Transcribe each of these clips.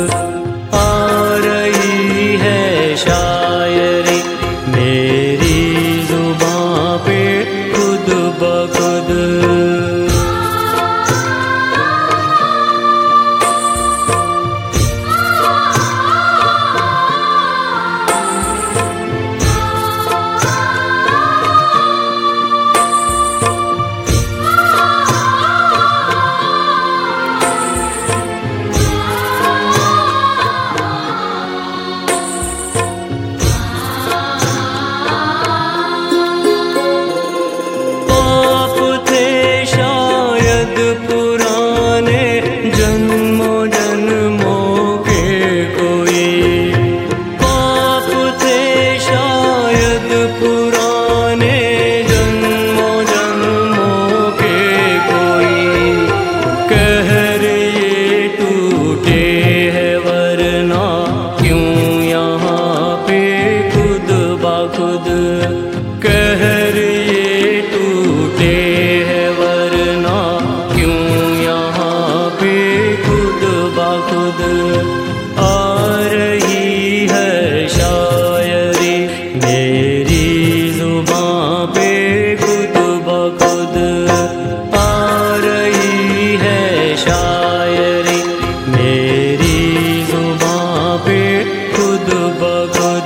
आ रही है शायरी मेरी जुबां पे खुद ब खुद। पुराने जन्मों जन्मों के कोई पाप थे शायद, पुराने जन्मों जन्मों के कोई कहर ये टूटे हैं वरना क्यों यहाँ पे खुद ब खुद। कहर ये टूटे हैं वरना खुद। आ रही है शायरी मेरी जुबां पे खुद ब खुद। आ रही है शायरी मेरी जुबां पे खुद ब खुद।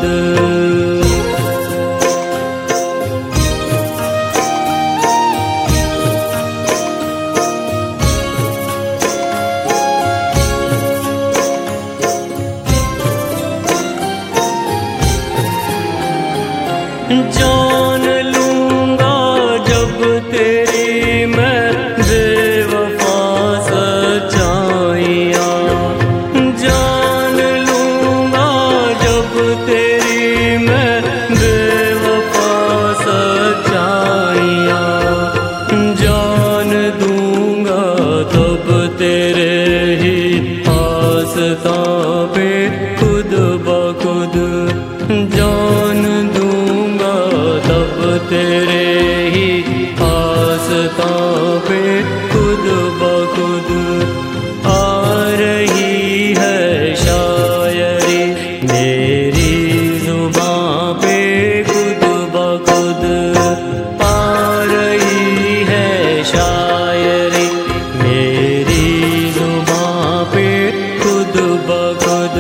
जान लूंगा जब तेरी मैं बेवफा सच्चाइयाँ, जान लूंगा जब तेरी मैं बेवफा सच्चाइयाँ, जान दूंगा तब तेरे ही आस्तां पे खुद ब खुद। जान दूंगा तब तेरे ही आस्तां पे खुद ब खुद। आ रही है शायरी मेरी जुबां पे खुद ब खुद। आ रही है शायरी मेरी जुबां पे खुद ब खुद।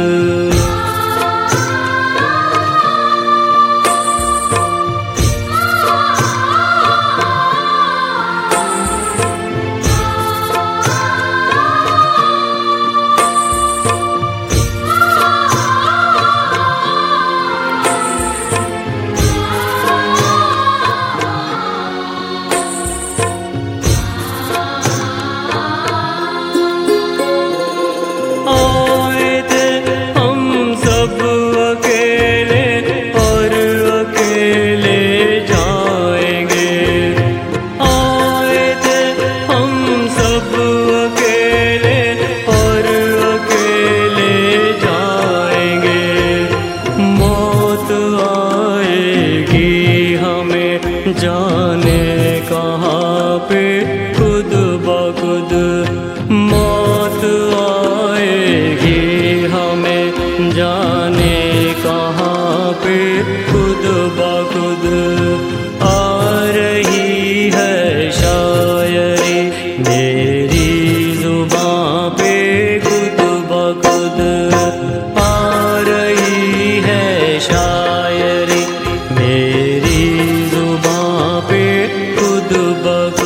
जाने कहाँ पे खुद ब खुद। मौत आएगी हमें जाने कहाँ पे खुद ब खुद। आ रही है शायरी मेरी जुबां पे खुद ब खुद। आ रही है शायरी मेरी जुबां पे खुद ब खुद।